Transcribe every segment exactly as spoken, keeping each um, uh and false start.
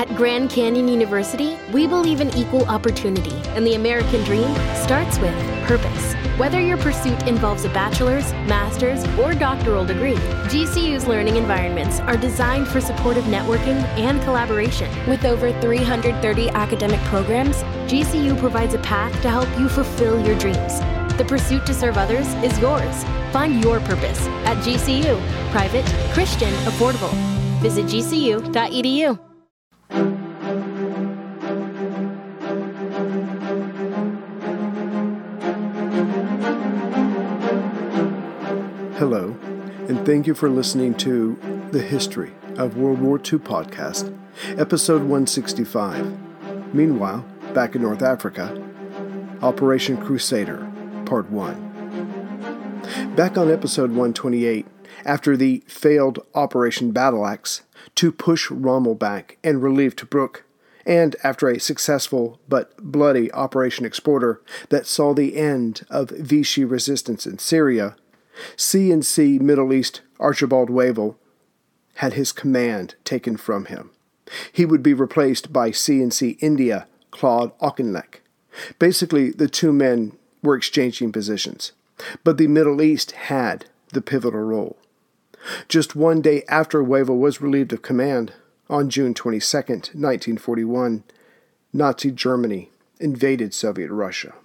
At Grand Canyon University, we believe in equal opportunity, and the American dream starts with purpose. Whether your pursuit involves a bachelor's, master's, or doctoral degree, G C U's learning environments are designed for supportive networking and collaboration. With over three hundred thirty academic programs, G C U provides a path to help you fulfill your dreams. The pursuit to serve others is yours. Find your purpose at G C U. Private, Christian, affordable. Visit G C U dot E D U. Hello, and thank you for listening to the History of World War Two podcast, episode one sixty-five. Meanwhile, back in North Africa, Operation Crusader, part one. Back on episode one twenty-eight, after the failed Operation Battle Axe to push Rommel back and relieve Tobruk, and after a successful but bloody Operation Exporter that saw the end of Vichy resistance in Syria, C N C Middle East Archibald Wavell had his command taken from him. He would be replaced by C N C India Claude Auchinleck. Basically, the two men were exchanging positions, but the Middle East had the pivotal role. Just one day after Wavell was relieved of command, on June twenty-second, nineteen forty-one, Nazi Germany invaded Soviet Russia.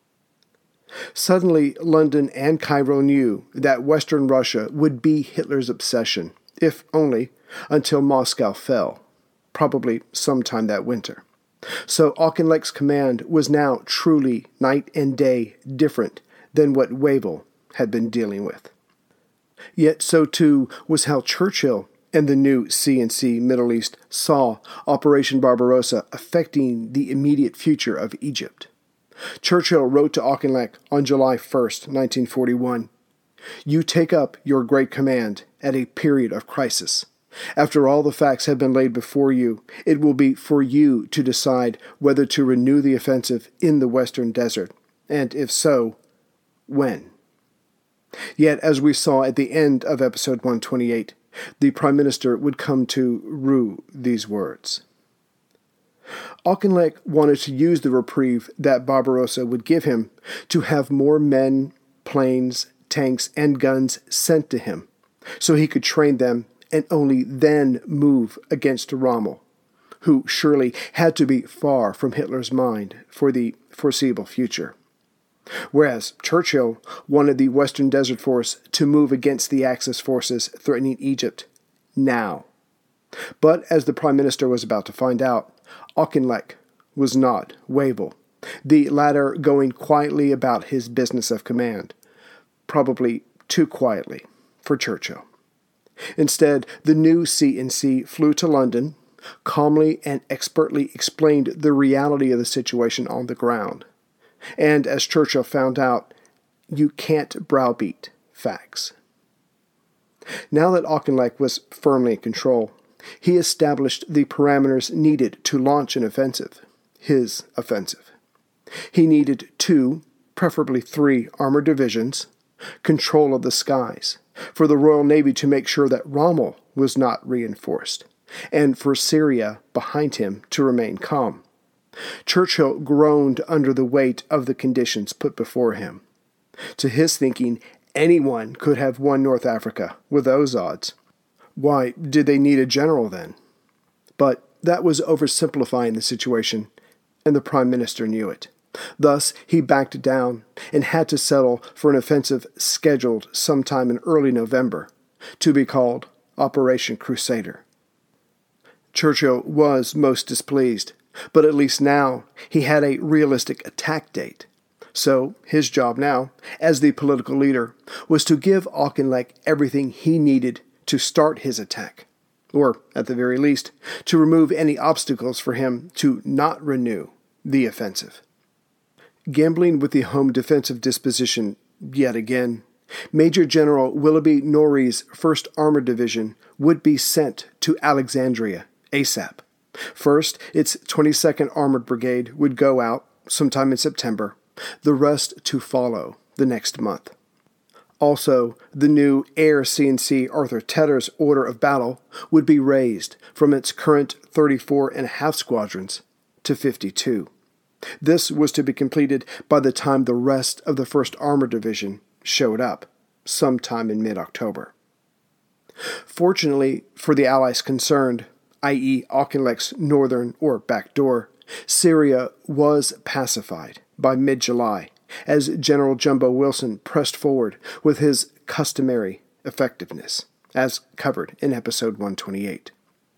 Suddenly, London and Cairo knew that Western Russia would be Hitler's obsession, if only until Moscow fell, probably sometime that winter. So Auchinleck's command was now truly night and day different than what Wavell had been dealing with. Yet so too was how Churchill and the new C N C Middle East saw Operation Barbarossa affecting the immediate future of Egypt. Churchill wrote to Auchinleck on July first, nineteen forty-one, "You take up your great command at a period of crisis. After all the facts have been laid before you, it will be for you to decide whether to renew the offensive in the Western Desert, and if so, when." Yet, as we saw at the end of episode one twenty-eight, the Prime Minister would come to rue these words. Auchinleck wanted to use the reprieve that Barbarossa would give him to have more men, planes, tanks, and guns sent to him, so he could train them and only then move against Rommel, who surely had to be far from Hitler's mind for the foreseeable future. Whereas Churchill wanted the Western Desert Force to move against the Axis forces threatening Egypt now. But as the Prime Minister was about to find out, Auchinleck was not Wavell, the latter going quietly about his business of command, probably too quietly for Churchill. Instead, the new C N C flew to London, calmly and expertly explained the reality of the situation on the ground. And as Churchill found out, you can't browbeat facts. Now that Auchinleck was firmly in control, he established the parameters needed to launch an offensive, his offensive. He needed two, preferably three, armored divisions, control of the skies, for the Royal Navy to make sure that Rommel was not reinforced, and for Syria behind him to remain calm. Churchill groaned under the weight of the conditions put before him. To his thinking, anyone could have won North Africa with those odds. Why did they need a general then? But that was oversimplifying the situation, and the Prime Minister knew it. Thus, he backed down and had to settle for an offensive scheduled sometime in early November, to be called Operation Crusader. Churchill was most displeased, but at least now he had a realistic attack date. So his job now, as the political leader, was to give Auchinleck everything he needed to start his attack, or, at the very least, to remove any obstacles for him to not renew the offensive. Gambling with the home defensive disposition yet again, Major General Willoughby Norrie's first Armored Division would be sent to Alexandria ASAP. First, its twenty-second Armored Brigade would go out sometime in September, the rest to follow the next month. Also, the new Air C N C Arthur Tedder's order of battle would be raised from its current thirty-four and a half squadrons to fifty-two. This was to be completed by the time the rest of the first Armored Division showed up, sometime in mid-October. Fortunately for the Allies concerned, that is. Auchinleck's northern or backdoor, Syria was pacified by mid-July, as General Jumbo Wilson pressed forward with his customary effectiveness, as covered in episode one twenty-eight.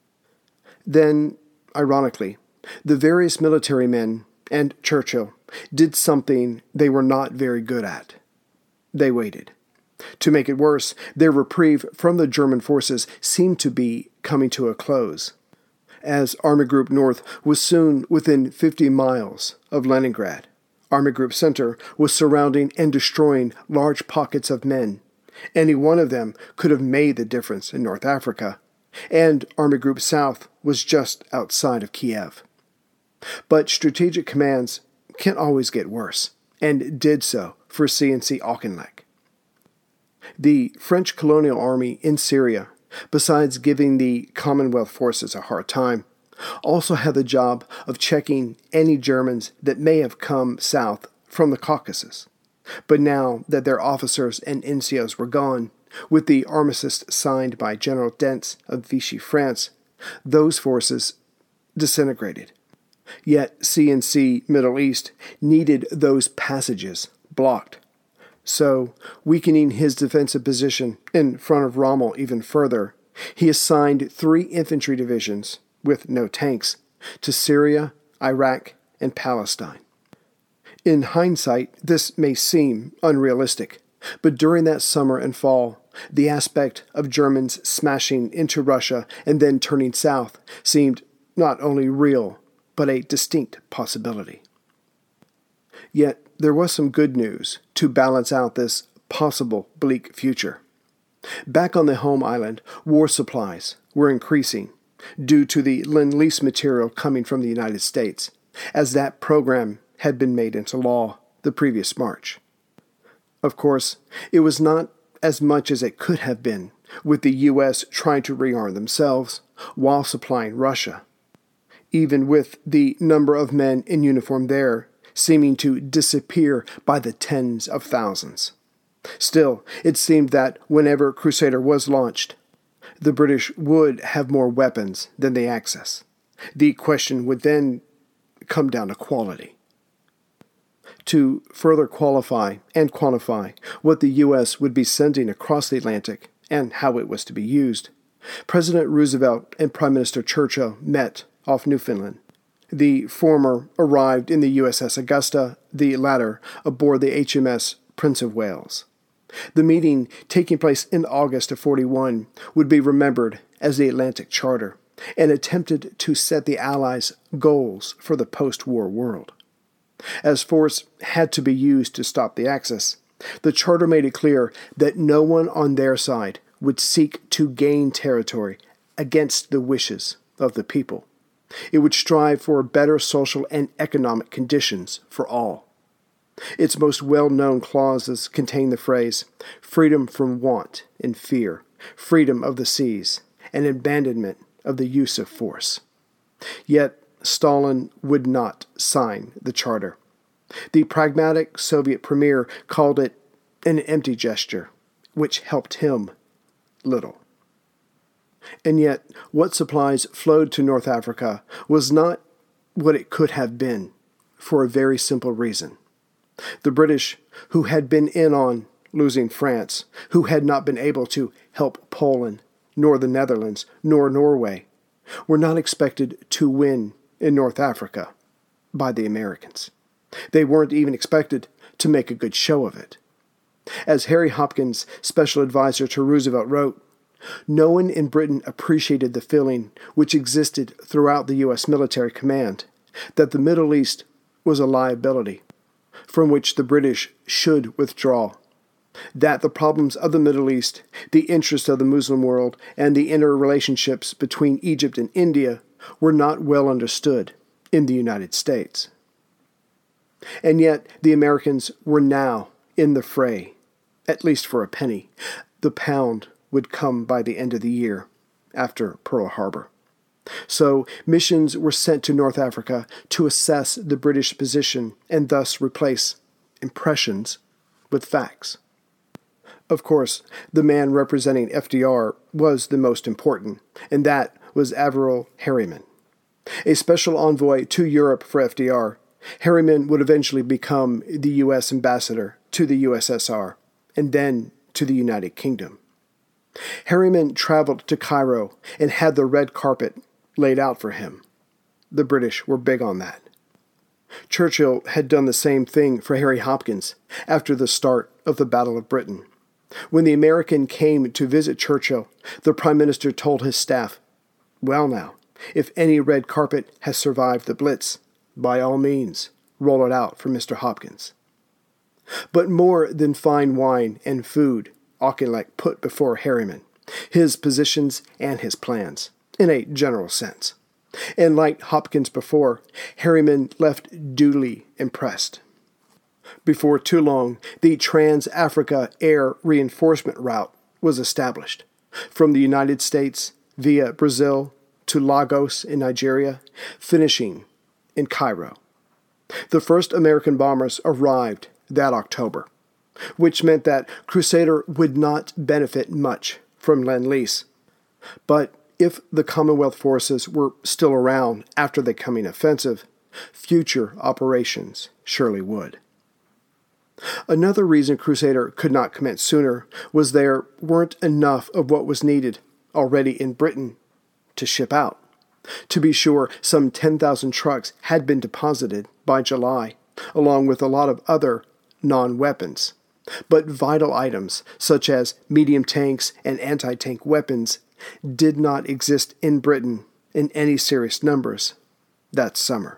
Then, ironically, the various military men and Churchill did something they were not very good at. They waited. To make it worse, their reprieve from the German forces seemed to be coming to a close, as Army Group North was soon within fifty miles of Leningrad. Army Group Center was surrounding and destroying large pockets of men. Any one of them could have made the difference in North Africa, and Army Group South was just outside of Kiev. But strategic commands can always get worse, and did so for C N C Auchinleck. The French colonial army in Syria, besides giving the Commonwealth forces a hard time, also had the job of checking any Germans that may have come south from the Caucasus. But now that their officers and N C Os were gone, with the armistice signed by General Dentz of Vichy, France, those forces disintegrated. Yet C N C Middle East needed those passages blocked. So, weakening his defensive position in front of Rommel even further, he assigned three infantry divisions, with no tanks, to Syria, Iraq, and Palestine. In hindsight, this may seem unrealistic, but during that summer and fall, the aspect of Germans smashing into Russia and then turning south seemed not only real, but a distinct possibility. Yet there was some good news to balance out this possible bleak future. Back on the home island, war supplies were increasing due to the Lend-Lease material coming from the United States, as that program had been made into law the previous March. Of course, it was not as much as it could have been, with the U S trying to rearm themselves while supplying Russia, even with the number of men in uniform there seeming to disappear by the tens of thousands. Still, it seemed that whenever Crusader was launched, the British would have more weapons than the Axis. The question would then come down to quality. To further qualify and quantify what the U S would be sending across the Atlantic and how it was to be used, President Roosevelt and Prime Minister Churchill met off Newfoundland. The former arrived in the U S S Augusta, the latter aboard the H M S Prince of Wales. The meeting, taking place in August of forty-one, would be remembered as the Atlantic Charter and attempted to set the Allies' goals for the post-war world. As force had to be used to stop the Axis, the Charter made it clear that no one on their side would seek to gain territory against the wishes of the people. It would strive for better social and economic conditions for all. Its most well-known clauses contain the phrase, freedom from want and fear, freedom of the seas, and abandonment of the use of force. Yet, Stalin would not sign the charter. The pragmatic Soviet premier called it an empty gesture, which helped him little. And yet, what supplies flowed to North Africa was not what it could have been, for a very simple reason. The British, who had been in on losing France, who had not been able to help Poland, nor the Netherlands, nor Norway, were not expected to win in North Africa by the Americans. They weren't even expected to make a good show of it. As Harry Hopkins, special advisor to Roosevelt, wrote, no one in Britain appreciated the feeling which existed throughout the U S military command that the Middle East was a liability from which the British should withdraw, that the problems of the Middle East, the interests of the Muslim world, and the interrelationships between Egypt and India were not well understood in the United States. And yet the Americans were now in the fray, at least for a penny. The pound would come by the end of the year, after Pearl Harbor. So missions were sent to North Africa to assess the British position and thus replace impressions with facts. Of course, the man representing F D R was the most important, and that was Averell Harriman. A special envoy to Europe for F D R, Harriman would eventually become the U S ambassador to the U S S R, and then to the United Kingdom. Harriman traveled to Cairo and had the red carpet laid out for him. The British were big on that. Churchill had done the same thing for Harry Hopkins after the start of the Battle of Britain. When the American came to visit Churchill, the Prime Minister told his staff, "Well now, if any red carpet has survived the Blitz, by all means, roll it out for Mister Hopkins." But more than fine wine and food, Auchinleck put before Harriman his positions and his plans, in a general sense. And like Hopkins before, Harriman left duly impressed. Before too long, the Trans-Africa Air Reinforcement Route was established, from the United States via Brazil to Lagos in Nigeria, finishing in Cairo. The first American bombers arrived that October, which meant that Crusader would not benefit much from Lend-Lease. But if the Commonwealth forces were still around after the coming offensive, future operations surely would. Another reason Crusader could not commence sooner was there weren't enough of what was needed already in Britain to ship out. To be sure, some ten thousand trucks had been deposited by July, along with a lot of other non-weapons. But vital items, such as medium tanks and anti-tank weapons, did not exist in Britain in any serious numbers that summer.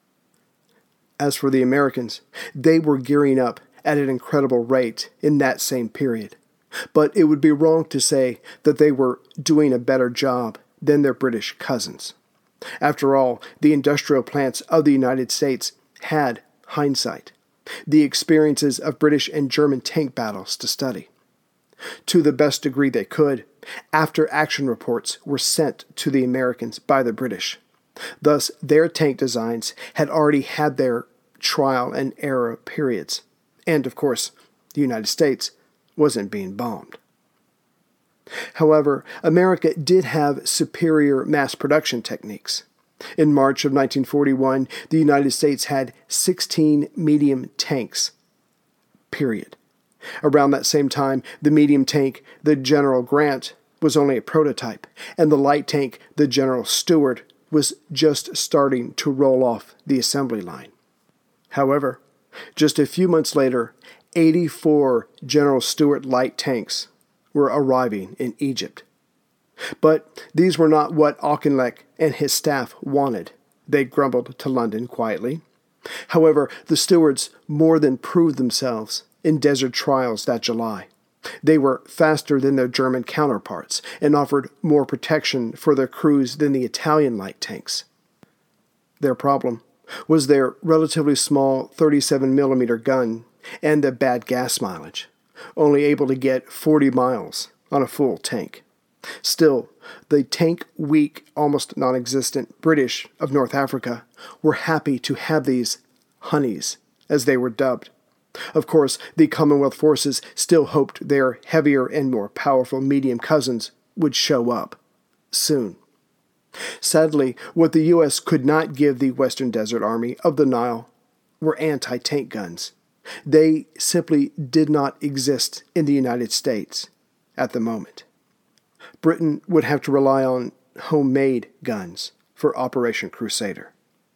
As for the Americans, they were gearing up at an incredible rate in that same period. But it would be wrong to say that they were doing a better job than their British cousins. After all, the industrial plants of the United States had hindsight, the experiences of British and German tank battles to study. To the best degree they could, after-action reports were sent to the Americans by the British. Thus, their tank designs had already had their trial and error periods. And, of course, the United States wasn't being bombed. However, America did have superior mass production techniques. In March of nineteen forty-one, the United States had sixteen medium tanks, period. Around that same time, the medium tank, the General Grant, was only a prototype, and the light tank, the General Stuart, was just starting to roll off the assembly line. However, just a few months later, eighty-four General Stuart light tanks were arriving in Egypt. But these were not what Auchinleck and his staff wanted. They grumbled to London quietly. However, the Stuarts more than proved themselves in desert trials that July. They were faster than their German counterparts and offered more protection for their crews than the Italian light tanks. Their problem was their relatively small thirty-seven millimeter gun and the bad gas mileage, only able to get forty miles on a full tank. Still, the tank-weak, almost non-existent British of North Africa were happy to have these honeys, as they were dubbed. Of course, the Commonwealth forces still hoped their heavier and more powerful medium cousins would show up soon. Sadly, what the U S could not give the Western Desert Army of the Nile were anti-tank guns. They simply did not exist in the United States at the moment. Britain would have to rely on homemade guns for Operation Crusader.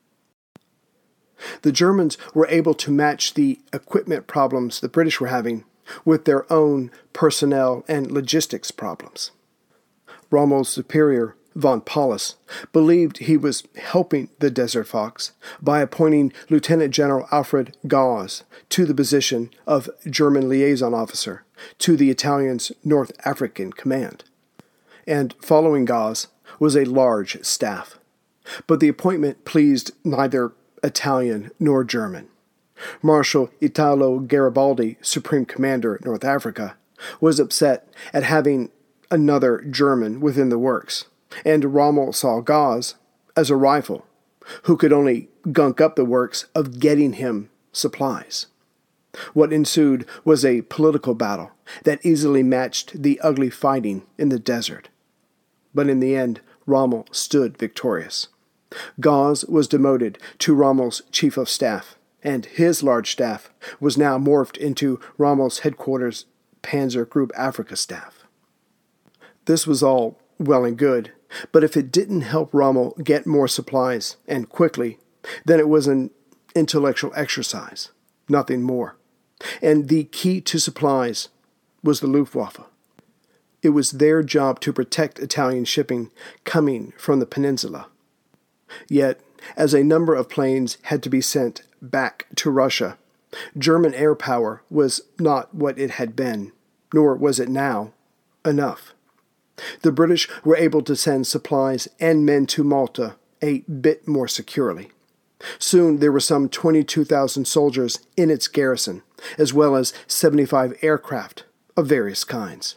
The Germans were able to match the equipment problems the British were having with their own personnel and logistics problems. Rommel's superior, von Paulus, believed he was helping the Desert Fox by appointing Lieutenant General Alfred Gauss to the position of German liaison officer to the Italians' North African Command. And following Gauss was a large staff. But the appointment pleased neither Italian nor German. Marshal Italo Garibaldi, Supreme Commander at North Africa, was upset at having another German within the works, and Rommel saw Gauze as a rival who could only gunk up the works of getting him supplies. What ensued was a political battle that easily matched the ugly fighting in the desert. But in the end, Rommel stood victorious. Gauze was demoted to Rommel's chief of staff, and his large staff was now morphed into Rommel's headquarters Panzer Group Africa staff. This was all well and good, but if it didn't help Rommel get more supplies, and quickly, then it was an intellectual exercise, nothing more. And the key to supplies was the Luftwaffe. It was their job to protect Italian shipping coming from the peninsula. Yet, as a number of planes had to be sent back to Russia, German air power was not what it had been, nor was it now, enough. The British were able to send supplies and men to Malta a bit more securely. Soon there were some twenty-two thousand soldiers in its garrison, as well as seventy-five aircraft of various kinds.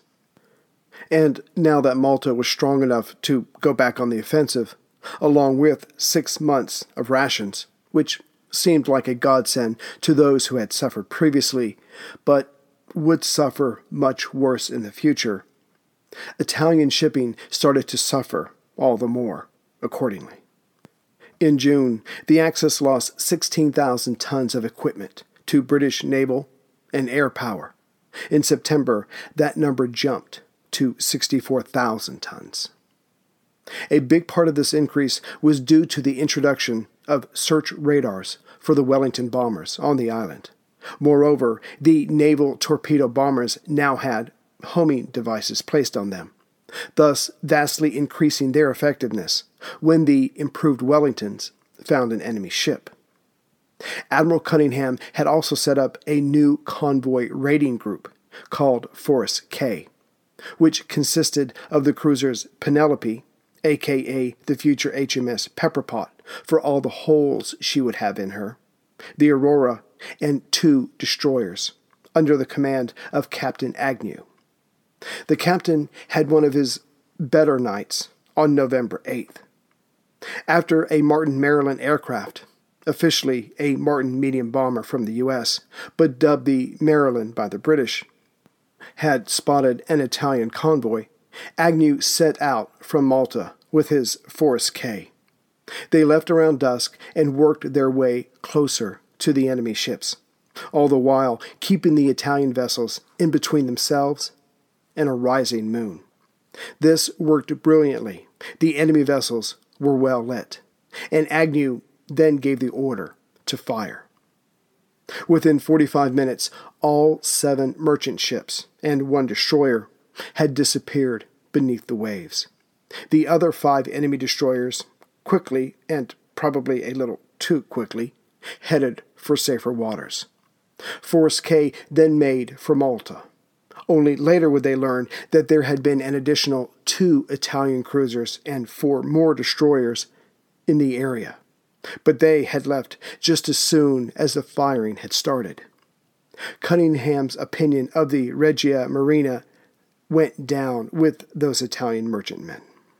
And now that Malta was strong enough to go back on the offensive, along with six months of rations, which seemed like a godsend to those who had suffered previously, but would suffer much worse in the future, Italian shipping started to suffer all the more accordingly. In June, the Axis lost sixteen thousand tons of equipment to British naval and air power. In September, that number jumped to sixty-four thousand tons. A big part of this increase was due to the introduction of search radars for the Wellington bombers on the island. Moreover, the naval torpedo bombers now had homing devices placed on them, thus vastly increasing their effectiveness when the improved Wellingtons found an enemy ship. Admiral Cunningham had also set up a new convoy raiding group called Force K, which consisted of the cruisers Penelope, aka the future H M S Pepperpot, for all the holes she would have in her, the Aurora, and two destroyers, under the command of Captain Agnew. The captain had one of his better nights on November eighth. After a Martin Maryland aircraft, officially a Martin medium bomber from the U S, but dubbed the Maryland by the British, had spotted an Italian convoy, Agnew set out from Malta with his Force K. They left around dusk and worked their way closer to the enemy ships, all the while keeping the Italian vessels in between themselves and a rising moon. This worked brilliantly. The enemy vessels were well lit, and Agnew then gave the order to fire. Within forty-five minutes, all seven merchant ships and one destroyer had disappeared beneath the waves. The other five enemy destroyers quickly, and probably a little too quickly, headed for safer waters. Force K then made for Malta. Only later would they learn that there had been an additional two Italian cruisers and four more destroyers in the area, but they had left just as soon as the firing had started. Cunningham's opinion of the Regia Marina went down with those Italian merchantmen.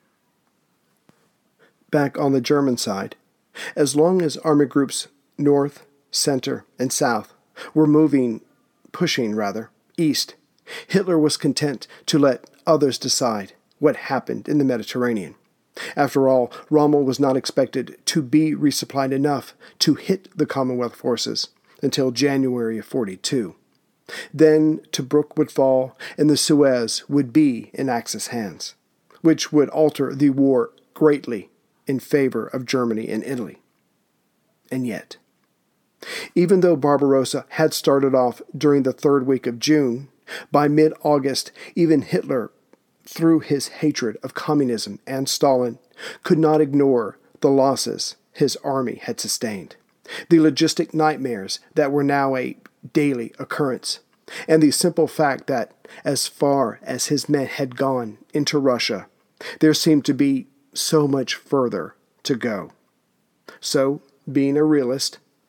Back on the German side, as long as army groups north, center, and south were moving, pushing rather, east, Hitler was content to let others decide what happened in the Mediterranean. After all, Rommel was not expected to be resupplied enough to hit the Commonwealth forces until January of forty-two. Then Tobruk would fall, and the Suez would be in Axis hands, which would alter the war greatly in favor of Germany and Italy. And yet, even though Barbarossa had started off during the third week of June, by mid-August, even Hitler, through his hatred of communism and Stalin, could not ignore the losses his army had sustained, the logistic nightmares that were now a daily occurrence, and the simple fact that, as far as his men had gone into Russia, there seemed to be so much further to go. So, being a realist,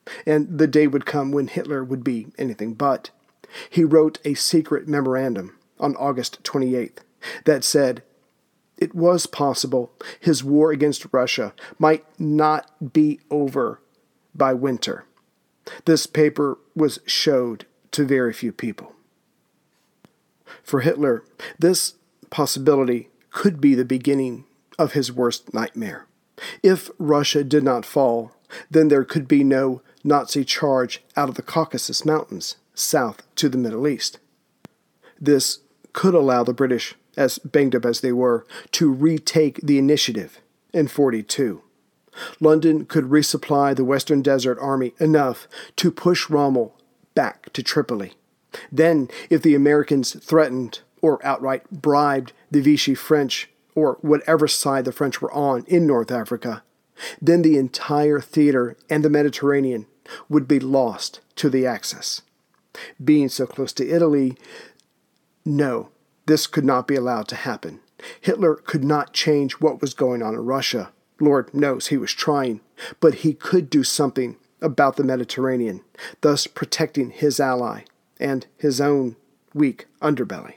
and the day would come when Hitler would be anything but. He wrote a secret memorandum on August twenty-eighth that said it was possible his war against Russia might not be over by winter. This paper was showed to very few people. For Hitler, this possibility could be the beginning of his worst nightmare. If Russia did not fall, then there could be no Nazi charge out of the Caucasus Mountains south to the Middle East. This could allow the British, as banged up as they were, to retake the initiative in forty-two. London could resupply the Western Desert Army enough to push Rommel back to Tripoli. Then, if the Americans threatened or outright bribed the Vichy French or whatever side the French were on in North Africa, then the entire theater and the Mediterranean would be lost to the Axis. Being so close to Italy, no, this could not be allowed to happen. Hitler could not change what was going on in Russia. Lord knows he was trying, but he could do something about the Mediterranean, thus protecting his ally and his own weak underbelly.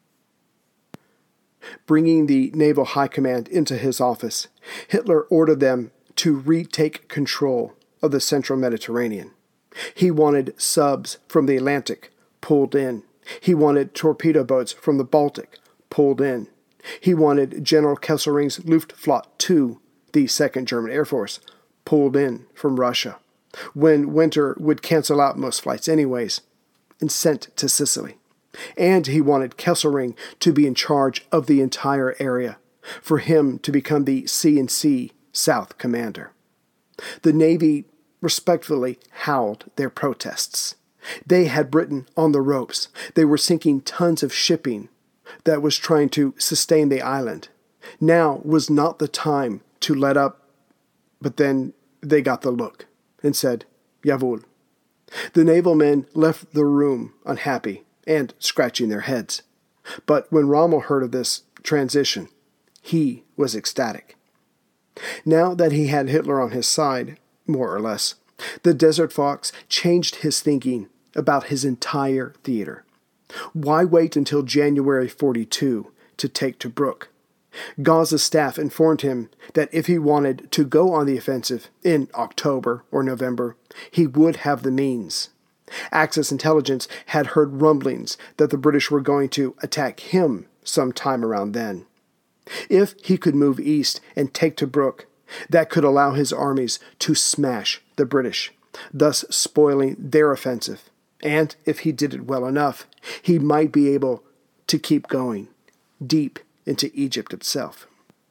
Bringing the Naval High Command into his office, Hitler ordered them to retake control of the central Mediterranean. He wanted subs from the Atlantic pulled in. He wanted torpedo boats from the Baltic pulled in. He wanted General Kesselring's Luftflotte two, the Second German Air Force, pulled in from Russia, when winter would cancel out most flights anyways, and sent to Sicily. And he wanted Kesselring to be in charge of the entire area, for him to become the C and C South Commander. The Navy respectfully howled their protests. They had Britain on the ropes. They were sinking tons of shipping that was trying to sustain the island. Now was not the time to let up, but then they got the look and said, Jawohl. The naval men left the room unhappy and scratching their heads. But when Rommel heard of this transition, he was ecstatic. Now that he had Hitler on his side, more or less, the Desert Fox changed his thinking about his entire theater. Why wait until January forty-two to take Tobruk? Gause's staff informed him that if he wanted to go on the offensive in October or November, he would have the means. Axis intelligence had heard rumblings that the British were going to attack him sometime around then. If he could move east and take Tobruk, that could allow his armies to smash the British, thus spoiling their offensive. And if he did it well enough, he might be able to keep going deep into Egypt itself.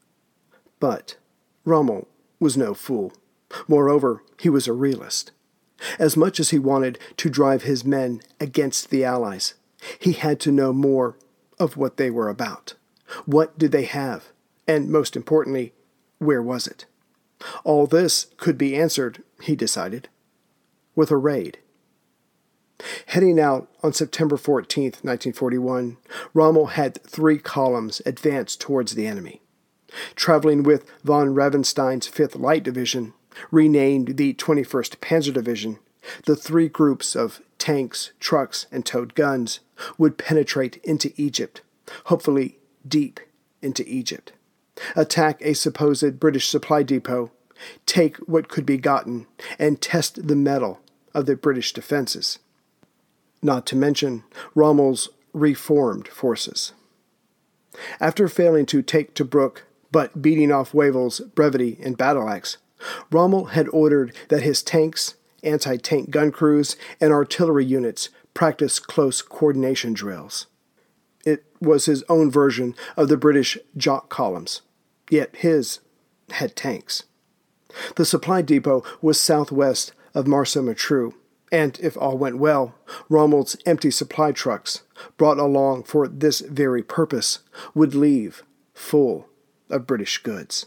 But Rommel was no fool. Moreover, he was a realist. As much as he wanted to drive his men against the Allies, he had to know more of what they were about. What did they have? And most importantly, where was it? All this could be answered, he decided, with a raid. Heading out on September fourteenth, nineteen forty-one, Rommel had three columns advance towards the enemy. Traveling with von Ravenstein's fifth Light Division, renamed the twenty-first Panzer Division, the three groups of tanks, trucks, and towed guns would penetrate into Egypt, hopefully deep into Egypt, attack a supposed British supply depot, take what could be gotten, and test the mettle of the British defenses. Not to mention Rommel's reformed forces. After failing to take Tobruk, but beating off Wavell's brevity and battle axe, Rommel had ordered that his tanks, anti-tank gun crews, and artillery units practice close coordination drills. It was his own version of the British Jock columns, yet his had tanks. The supply depot was southwest of Marsa-Matruh, and if all went well, Rommel's empty supply trucks, brought along for this very purpose, would leave full of British goods.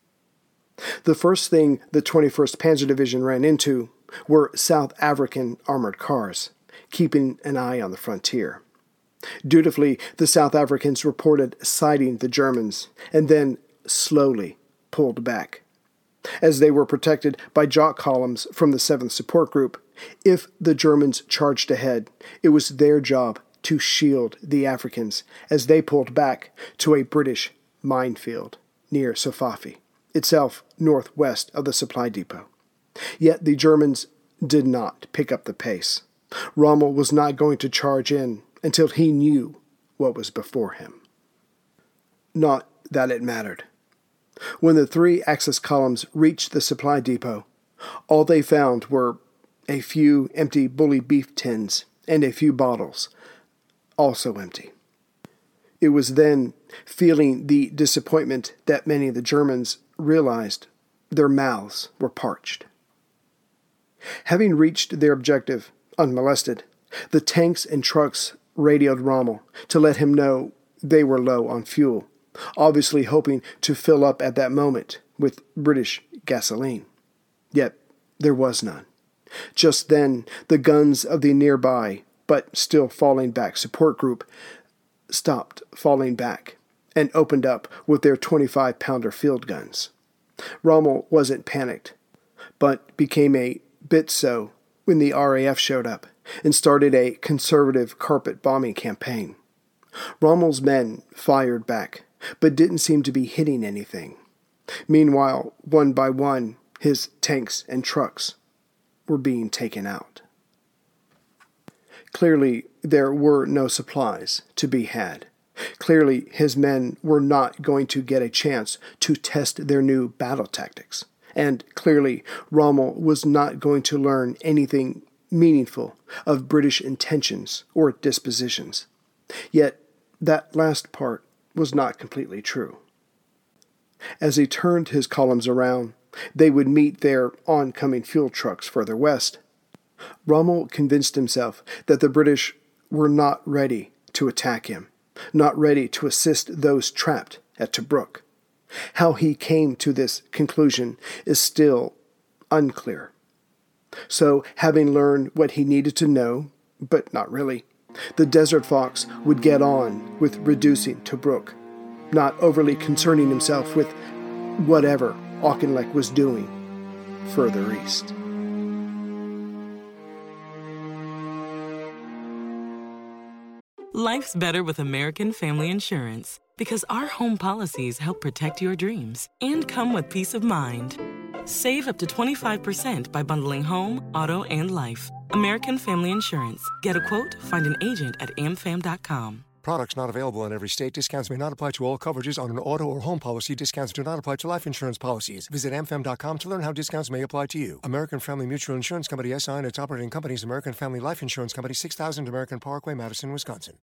The first thing the twenty-first Panzer Division ran into were South African armored cars, keeping an eye on the frontier. Dutifully, the South Africans reported sighting the Germans, and then slowly pulled back. as they were protected by jock columns from the seventh Support Group. If the Germans charged ahead, it was their job to shield the Africans as they pulled back to a British minefield near Sofafi, itself northwest of the supply depot. Yet the Germans did not pick up the pace. Rommel was not going to charge in until he knew what was before him. Not that it mattered. When the three Axis columns reached the supply depot, all they found were a few empty bully beef tins and a few bottles, also empty. It was then, feeling the disappointment, that many of the Germans realized their mouths were parched. Having reached their objective unmolested, the tanks and trucks radioed Rommel to let him know they were low on fuel, obviously hoping to fill up at that moment with British gasoline. Yet there was none. Just then, the guns of the nearby, but still falling back support group stopped falling back and opened up with their twenty-five pounder field guns. Rommel wasn't panicked, but became a bit so when the R A F showed up and started a conservative carpet bombing campaign. Rommel's men fired back, but didn't seem to be hitting anything. Meanwhile, one by one, his tanks and trucks were being taken out. Clearly, there were no supplies to be had. Clearly, his men were not going to get a chance to test their new battle tactics. And clearly, Rommel was not going to learn anything meaningful of British intentions or dispositions. Yet, that last part was not completely true. As he turned his columns around, they would meet their oncoming fuel trucks further west. Rommel convinced himself that the British were not ready to attack him, not ready to assist those trapped at Tobruk. How he came to this conclusion is still unclear. So, having learned what he needed to know, but not really, the Desert Fox would get on with reducing Tobruk, not overly concerning himself with whatever Auchinleck was doing further east. Life's better with American Family Insurance because our home policies help protect your dreams and come with peace of mind. Save up to twenty-five percent by bundling home, auto, and life. American Family Insurance. Get a quote, find an agent at a m fam dot com. Products not available in every state. Discounts may not apply to all coverages on an auto or home policy. Discounts do not apply to life insurance policies. Visit a m fam dot com to learn how discounts may apply to you. American Family Mutual Insurance Company, S I and its operating companies, American Family Life Insurance Company, six thousand American Parkway, Madison, Wisconsin.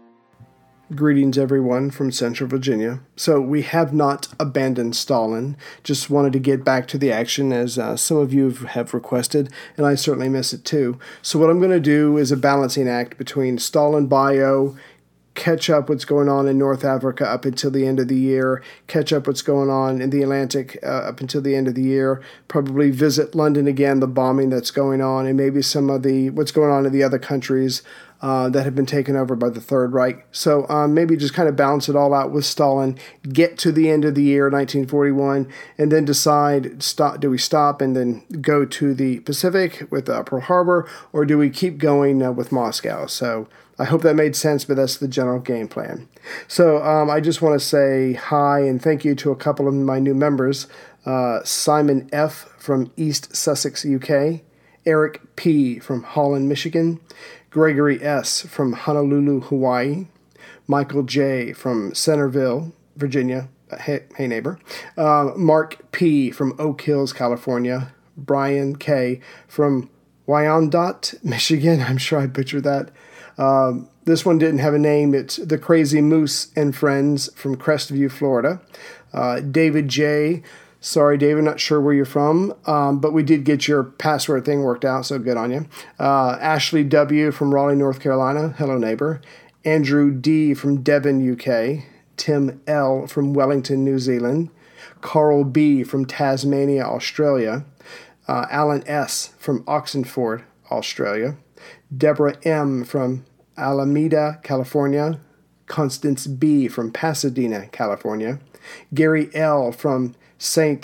Greetings, everyone, from Central Virginia. So we have not abandoned Stalin. Just wanted to get back to the action, as uh, some of you have requested, and I certainly miss it too. So what I'm going to do is a balancing act between Stalin bio, catch up what's going on in North Africa up until the end of the year, catch up what's going on in the Atlantic uh, up until the end of the year, probably visit London again, the bombing that's going on, and maybe some of the what's going on in the other countries uh, that have been taken over by the Third Reich. So um, maybe just kind of balance it all out with Stalin, get to the end of the year, nineteen forty-one, and then decide, stop, do we stop and then go to the Pacific with uh, Pearl Harbor, or do we keep going uh, with Moscow? So I hope that made sense, but that's the general game plan. So um, I just want to say hi and thank you to a couple of my new members. Uh, Simon F. from East Sussex, U K. Eric P. from Holland, Michigan. Gregory S. from Honolulu, Hawaii. Michael J. from Centerville, Virginia. Hey, hey neighbor. Uh, Mark P. from Oak Hills, California. Brian K. from Wyandotte, Michigan. I'm sure I butchered that. Um, this one didn't have a name. It's The Crazy Moose and Friends from Crestview, Florida. Uh, David J. Sorry, David, not sure where you're from, um, but we did get your password thing worked out, so good on you. Uh, Ashley W. from Raleigh, North Carolina. Hello, neighbor. Andrew D. from Devon, U K. Tim L. from Wellington, New Zealand. Carl B. from Tasmania, Australia. Uh, Alan S. from Oxenford, Australia. Deborah M. from Alameda, California. Constance B. from Pasadena, California. Gary L. from Saint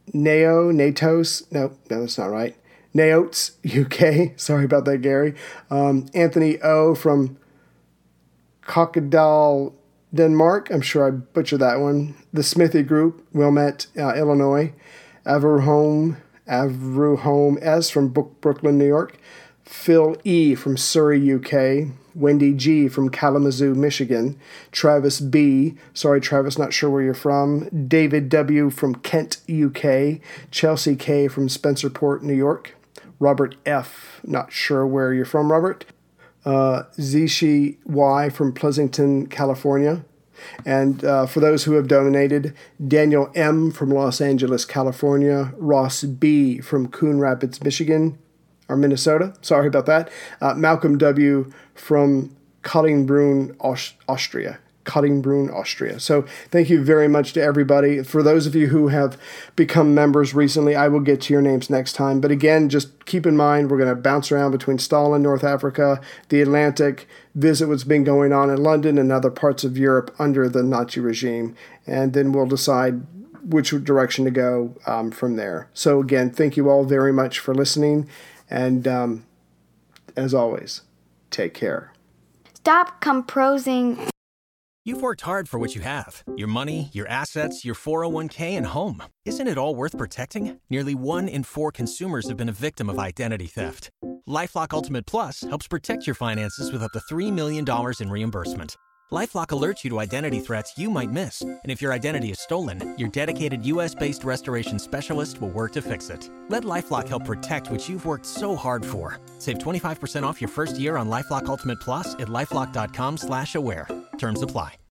Neo, Natos, no, no, that's not right. Naotes, U K. Sorry about that, Gary. Um, Anthony O from Kokkedal, Denmark. I'm sure I butchered that one. The Smithy Group, Wilmette, uh, Illinois. Avruhome, Avruhome S from Brooklyn, New York. Phil E from Surrey, U K. Wendy G from Kalamazoo, Michigan. Travis B, sorry Travis, not sure where you're from. David W from Kent, U K. Chelsea K from Spencerport, New York. Robert F, not sure where you're from, Robert. Uh, Zishi Y from Pleasanton, California. And uh, for those who have donated, Daniel M from Los Angeles, California. Ross B from Coon Rapids, Michigan. Or Minnesota, sorry about that. Uh, Malcolm W. from Kottingbrunn, Aust- Austria. Kottingbrunn, Austria. So thank you very much to everybody. For those of you who have become members recently, I will get to your names next time. But again, just keep in mind, we're going to bounce around between Stalin, North Africa, the Atlantic, visit what's been going on in London and other parts of Europe under the Nazi regime. And then we'll decide which direction to go um, from there. So again, thank you all very much for listening. And um, as always, take care. Stop composing. You've worked hard for what you have. Your money, your assets, your four oh one k, and home. Isn't it all worth protecting? Nearly one in four consumers have been a victim of identity theft. LifeLock Ultimate Plus helps protect your finances with up to three million dollars in reimbursement. LifeLock alerts you to identity threats you might miss. And if your identity is stolen, your dedicated U S based restoration specialist will work to fix it. Let LifeLock help protect what you've worked so hard for. Save twenty-five percent off your first year on LifeLock Ultimate Plus at LifeLock.com slash aware. Terms apply.